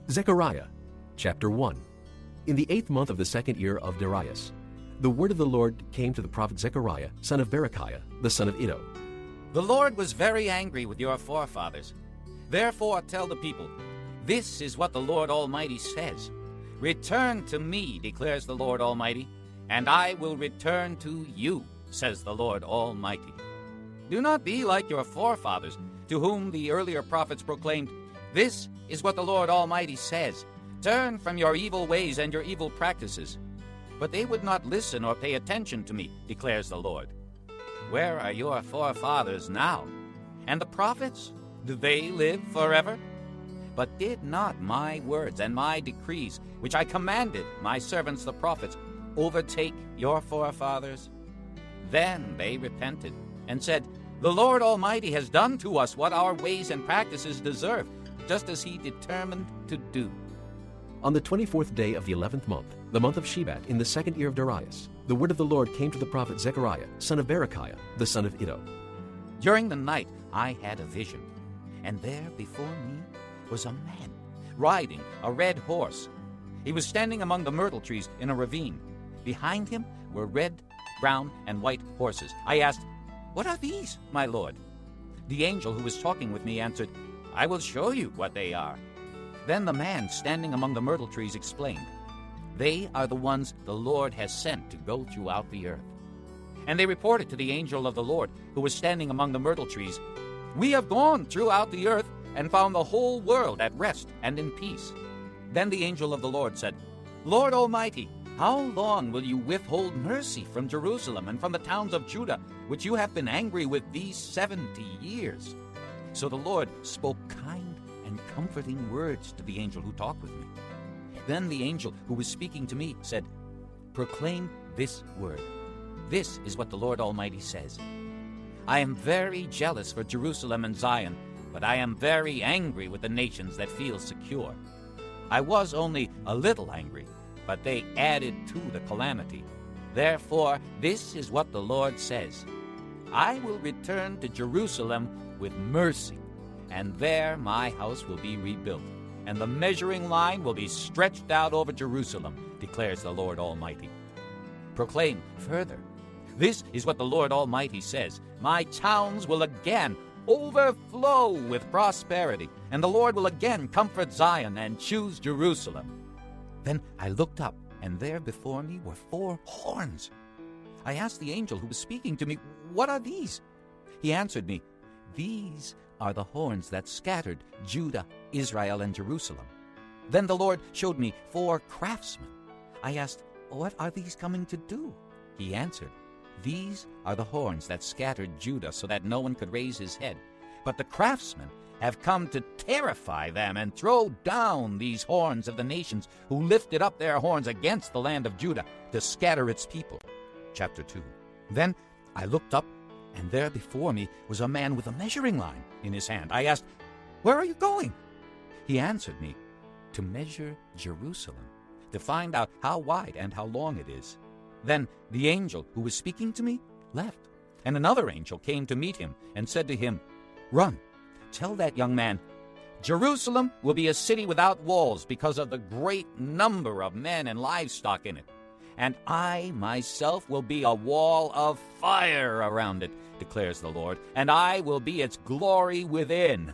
Zechariah chapter 1. In the 8th month of the 2nd year of Darius, the word of the Lord came to the prophet Zechariah, son of Berechiah, the son of Iddo. The Lord was very angry with your forefathers. Therefore tell the people, this is what the Lord Almighty says. Return to me, declares the Lord Almighty, and I will return to you, says the Lord Almighty. Do not be like your forefathers, to whom the earlier prophets proclaimed, this is what the Lord Almighty says. Turn from your evil ways and your evil practices. But they would not listen or pay attention to me, declares the Lord. Where are your forefathers now? And the prophets? Do they live forever? But did not my words and my decrees, which I commanded my servants the prophets, overtake your forefathers? Then they repented and said, the Lord Almighty has done to us what our ways and practices deserve, just as he determined to do. On the 24th day of the 11th month, the month of Shebat, in the 2nd year of Darius, the word of the Lord came to the prophet Zechariah, son of Berechiah, the son of Iddo. During the night I had a vision, and there before me was a man riding a red horse. He was standing among the myrtle trees in a ravine. Behind him were red, brown, and white horses. I asked, what are these, my lord? The angel who was talking with me answered, I will show you what they are. Then the man standing among the myrtle trees explained, they are the ones the Lord has sent to go throughout the earth. And they reported to the angel of the Lord, who was standing among the myrtle trees, we have gone throughout the earth and found the whole world at rest and in peace. Then the angel of the Lord said, Lord Almighty, how long will you withhold mercy from Jerusalem and from the towns of Judah, which you have been angry with these 70 years? So the Lord spoke kind and comforting words to the angel who talked with me. Then the angel who was speaking to me said, proclaim this word. This is what the Lord Almighty says. I am very jealous for Jerusalem and Zion, but I am very angry with the nations that feel secure. I was only a little angry, but they added to the calamity. Therefore, this is what the Lord says. I will return to Jerusalem with mercy, and there my house will be rebuilt, and the measuring line will be stretched out over Jerusalem, declares the Lord Almighty. Proclaim further, this is what the Lord Almighty says. My towns will again overflow with prosperity, and the Lord will again comfort Zion and choose Jerusalem. Then I looked up, and there before me were 4 horns. I asked the angel who was speaking to me, what are these? He answered me, these are the horns that scattered Judah, Israel, and Jerusalem. Then the Lord showed me 4 craftsmen. I asked, what are these coming to do? He answered, these are the horns that scattered Judah so that no one could raise his head. But the craftsmen have come to terrify them and throw down these horns of the nations who lifted up their horns against the land of Judah to scatter its people. Chapter 2. Then I looked up, and there before me was a man with a measuring line in his hand. I asked, where are you going? He answered me, to measure Jerusalem, to find out how wide and how long it is. Then the angel who was speaking to me left, and another angel came to meet him and said to him, run, tell that young man, Jerusalem will be a city without walls because of the great number of men and livestock in it. And I myself will be a wall of fire around it, declares the Lord, and I will be its glory within.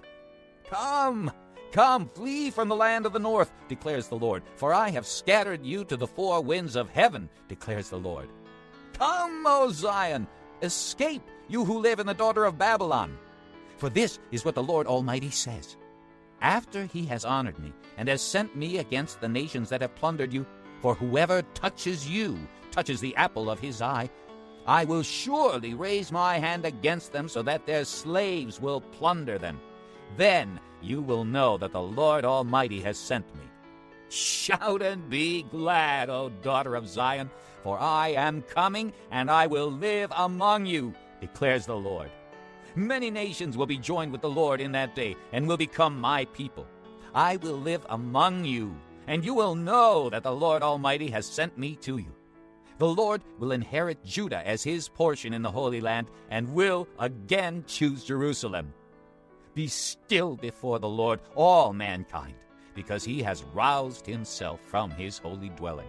Come, flee from the land of the north, declares the Lord, for I have scattered you to the 4 winds of heaven, declares the Lord. Come, O Zion, escape, you who live in the daughter of Babylon. For this is what the Lord Almighty says. After he has honored me and has sent me against the nations that have plundered you, for whoever touches you touches the apple of his eye, I will surely raise my hand against them so that their slaves will plunder them. Then you will know that the Lord Almighty has sent me. Shout and be glad, O daughter of Zion, for I am coming, and I will live among you, declares the Lord. Many nations will be joined with the Lord in that day, and will become my people. I will live among you, and you will know that the Lord Almighty has sent me to you. The Lord will inherit Judah as his portion in the Holy Land, and will again choose Jerusalem. Be still before the Lord, all mankind. because he has roused himself from his holy dwelling.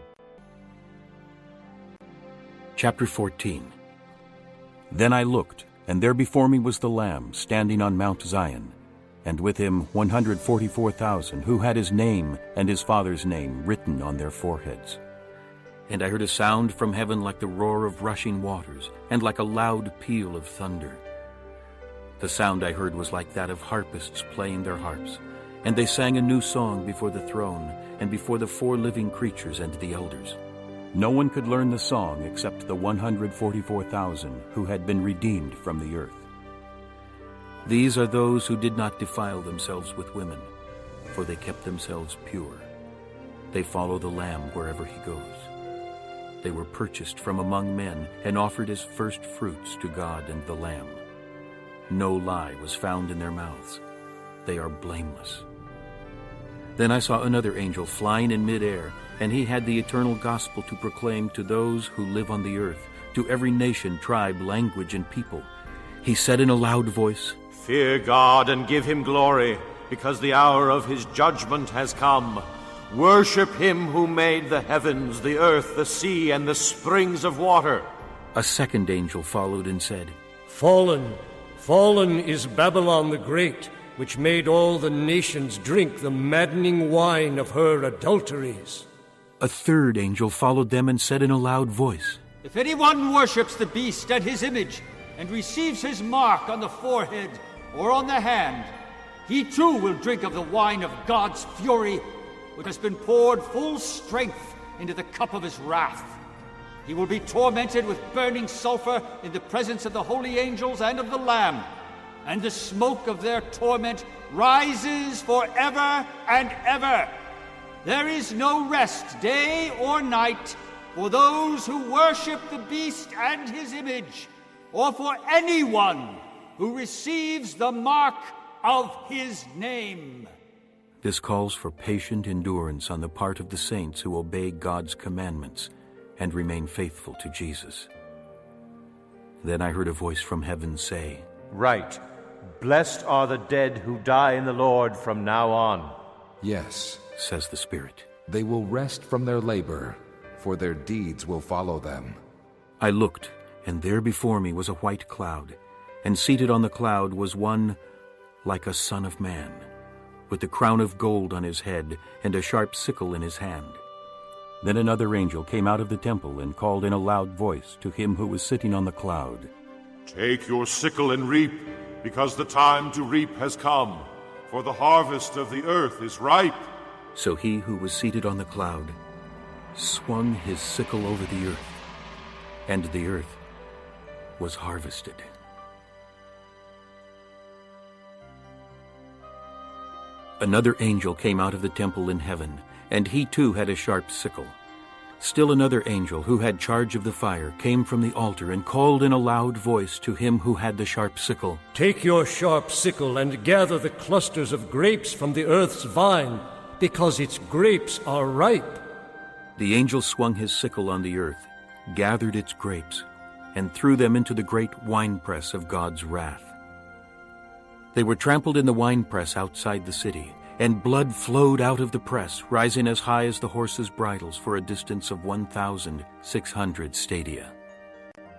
Chapter 14. Then I looked, and there before me was the Lamb standing on Mount Zion, and with him 144,000 who had his name and his Father's name written on their foreheads. And I heard a sound from heaven like the roar of rushing waters, and like a loud peal of thunder. The sound I heard was like that of harpists playing their harps, and they sang a new song before the throne, and before the 4 living creatures and the elders. No one could learn the song except the 144,000 who had been redeemed from the earth. These are those who did not defile themselves with women, for they kept themselves pure. They follow the Lamb wherever he goes. They were purchased from among men and offered as first fruits to God and the Lamb. No lie was found in their mouths. They are blameless. Then I saw another angel flying in midair, and he had the eternal gospel to proclaim to those who live on the earth, to every nation, tribe, language, and people. He said in a loud voice, "Fear God and give him glory, because the hour of his judgment has come. Worship him who made the heavens, the earth, the sea, and the springs of water." A second angel followed and said, "Fallen, fallen is Babylon the Great, which made all the nations drink the maddening wine of her adulteries." A third angel followed them and said in a loud voice, "If anyone worships the beast and his image, and receives his mark on the forehead or on the hand, he too will drink of the wine of God's fury, which has been poured full strength into the cup of his wrath. He will be tormented with burning sulfur in the presence of the holy angels and of the Lamb, and the smoke of their torment rises forever and ever. There is no rest, day or night, for those who worship the beast and his image, or for anyone who receives the mark of his name." This calls for patient endurance on the part of the saints who obey God's commandments and remain faithful to Jesus. Then I heard a voice from heaven say, "Right. Blessed are the dead who die in the Lord from now on." "Yes," says the Spirit, "they will rest from their labor, for their deeds will follow them." I looked, and there before me was a white cloud, and seated on the cloud was one like a son of man, with the crown of gold on his head and a sharp sickle in his hand. Then another angel came out of the temple and called in a loud voice to him who was sitting on the cloud, "Take your sickle and reap, because the time to reap has come, for the harvest of the earth is ripe." So he who was seated on the cloud swung his sickle over the earth, and the earth was harvested. Another angel came out of the temple in heaven, and he too had a sharp sickle. Still another angel, who had charge of the fire, came from the altar and called in a loud voice to him who had the sharp sickle, "Take your sharp sickle and gather the clusters of grapes from the earth's vine, because its grapes are ripe." The angel swung his sickle on the earth, gathered its grapes, and threw them into the great winepress of God's wrath. They were trampled in the winepress outside the city, and blood flowed out of the press, rising as high as the horses' bridles for a distance of 1,600 stadia.